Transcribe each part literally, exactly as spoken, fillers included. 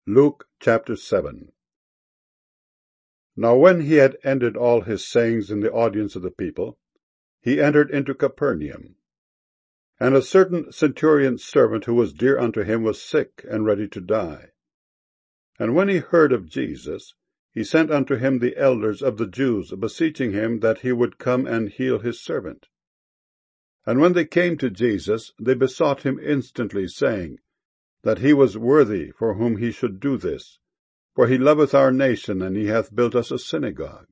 Luke chapter seven. Now when he had ended all his sayings in the audience of the people, he entered into Capernaum. And a certain centurion's servant who was dear unto him was sick and ready to die. And when he heard of Jesus, he sent unto him the elders of the Jews, beseeching him that he would come and heal his servant. And when they came to Jesus, they besought him instantly, saying, that he was worthy for whom he should do this, for he loveth our nation, and he hath built us a synagogue.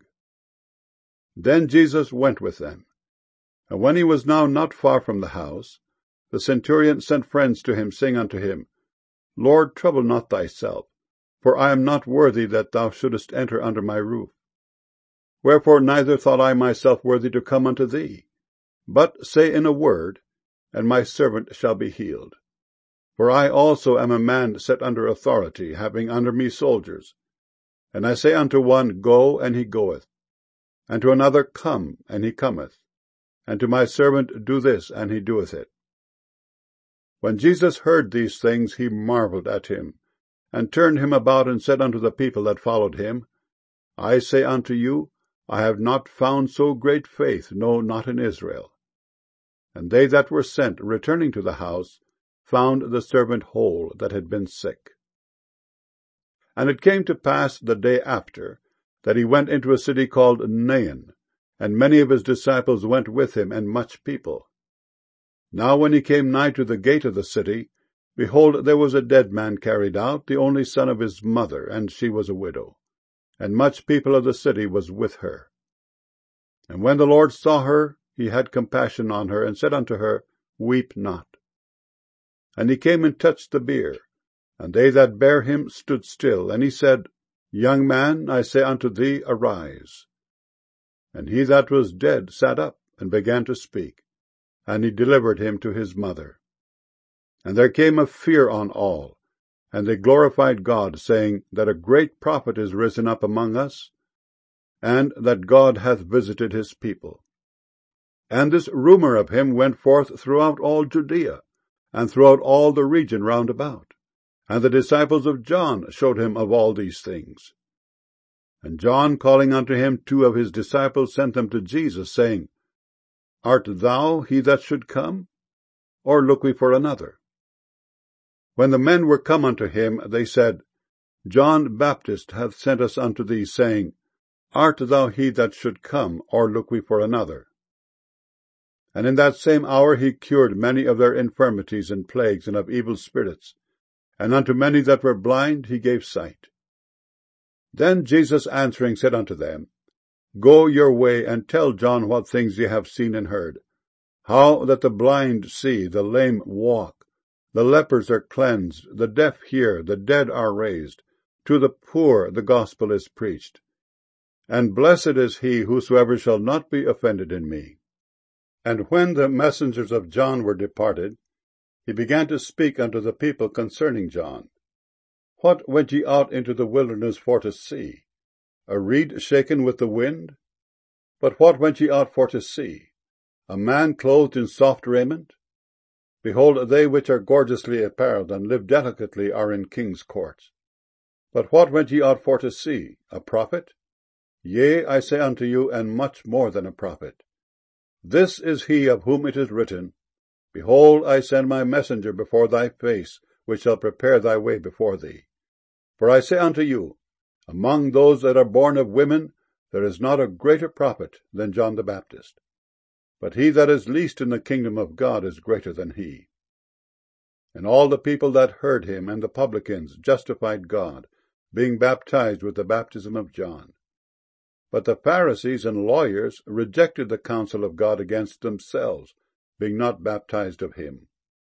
Then Jesus went with them. And when he was now not far from the house, the centurion sent friends to him, saying unto him, Lord, trouble not thyself, for I am not worthy that thou shouldest enter under my roof. Wherefore neither thought I myself worthy to come unto thee, but say in a word, and my servant shall be healed. For I also am a man set under authority, having under me soldiers. And I say unto one, Go, and he goeth, and to another, Come, and he cometh, and to my servant, Do this, and he doeth it. When Jesus heard these things, he marveled at him, and turned him about, and said unto the people that followed him, I say unto you, I have not found so great faith, no, not in Israel. And they that were sent, returning to the house, found the servant whole that had been sick. And it came to pass the day after, that he went into a city called Nain, and many of his disciples went with him, and much people. Now when he came nigh to the gate of the city, behold, there was a dead man carried out, the only son of his mother, and she was a widow. And much people of the city was with her. And when the Lord saw her, he had compassion on her, and said unto her, Weep not. And he came and touched the bier, and they that bare him stood still. And he said, Young man, I say unto thee, arise. And he that was dead sat up, and began to speak, and he delivered him to his mother. And there came a fear on all, and they glorified God, saying, that a great prophet is risen up among us, and that God hath visited his people. And this rumour of him went forth throughout all Judea, and throughout all the region round about. And the disciples of John showed him of all these things. And John, calling unto him two of his disciples, sent them to Jesus, saying, Art thou he that should come, or look we for another? When the men were come unto him, they said, John Baptist hath sent us unto thee, saying, Art thou he that should come, or look we for another? And in that same hour he cured many of their infirmities and plagues and of evil spirits, and unto many that were blind he gave sight. Then Jesus answering said unto them, Go your way, and tell John what things ye have seen and heard, how that the blind see, the lame walk, the lepers are cleansed, the deaf hear, the dead are raised, to the poor the gospel is preached. And blessed is he whosoever shall not be offended in me. And when the messengers of John were departed, he began to speak unto the people concerning John. What went ye out into the wilderness for to see? A reed shaken with the wind? But what went ye out for to see? A man clothed in soft raiment? Behold, they which are gorgeously apparelled and live delicately are in king's courts. But what went ye out for to see? A prophet? Yea, I say unto you, and much more than a prophet. This is he of whom it is written, Behold, I send my messenger before thy face, which shall prepare thy way before thee. For I say unto you, among those that are born of women, there is not a greater prophet than John the Baptist. But he that is least in the kingdom of God is greater than he. And all the people that heard him and the publicans justified God, being baptized with the baptism of John. But the Pharisees and lawyers rejected the counsel of God against themselves, being not baptized of him.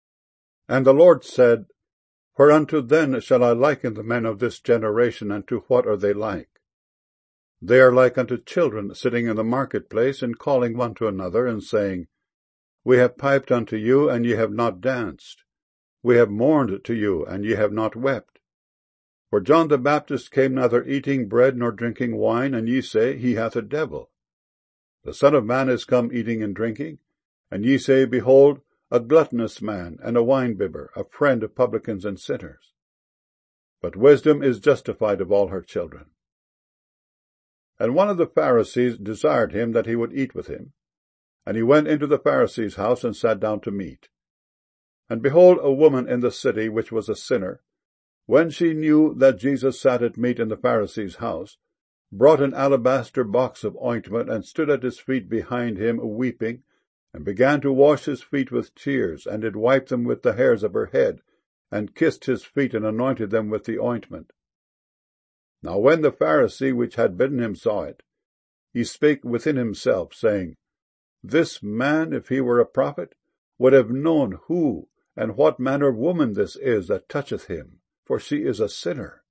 And the Lord said, Whereunto then shall I liken the men of this generation, and to what are they like? They are like unto children sitting in the marketplace, and calling one to another, and saying, We have piped unto you, and ye have not danced. We have mourned to you, and ye have not wept. For John the Baptist came neither eating bread nor drinking wine, and ye say, He hath a devil. The Son of Man is come eating and drinking, and ye say, Behold, a gluttonous man, and a winebibber, a friend of publicans and sinners. but wisdom is justified of all her children. And one of the Pharisees desired him that he would eat with him. And he went into the Pharisee's house, and sat down to meat. And behold, a woman in the city, which was a sinner, when she knew that Jesus sat at meat in the Pharisee's house, brought an alabaster box of ointment, and stood at his feet behind him, weeping, and began to wash his feet with tears, and did wipe them with the hairs of her head, and kissed his feet, and anointed them with the ointment. Now when the Pharisee which had bidden him saw it, he spake within himself, saying, This man, if he were a prophet, would have known who and what manner of woman this is that toucheth him, for she is a sinner.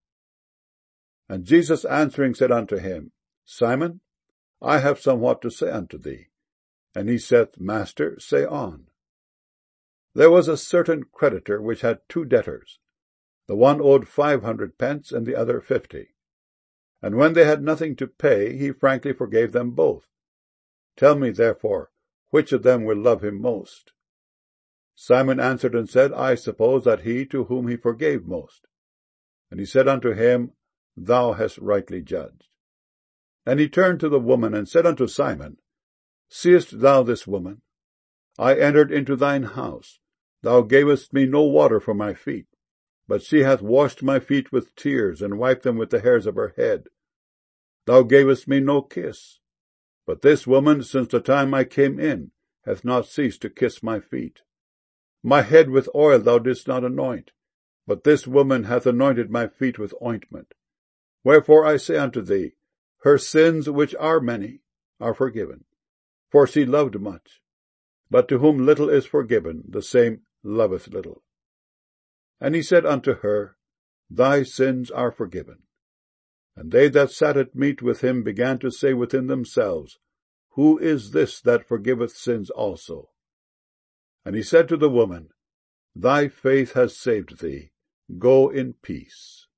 And Jesus answering said unto him, Simon, I have somewhat to say unto thee. And he said, Master, say on. There was a certain creditor which had two debtors. The one owed five hundred pence, and the other fifty. And when they had nothing to pay, he frankly forgave them both. Tell me, therefore, which of them will love him most? Simon answered and said, I suppose that he to whom he forgave most. And he said unto him, Thou hast rightly judged. And he turned to the woman, and said unto Simon, Seest thou this woman? I entered into thine house. Thou gavest me no water for my feet, but she hath washed my feet with tears, and wiped them with the hairs of her head. Thou gavest me no kiss, but this woman, since the time I came in, hath not ceased to kiss my feet. My head with oil thou didst not anoint, but this woman hath anointed my feet with ointment. Wherefore I say unto thee, her sins, which are many, are forgiven, for she loved much. But to whom little is forgiven, the same loveth little. And he said unto her, Thy sins are forgiven. And they that sat at meat with him began to say within themselves, Who is this that forgiveth sins also? And he said to the woman, Thy faith has saved thee. Go in peace.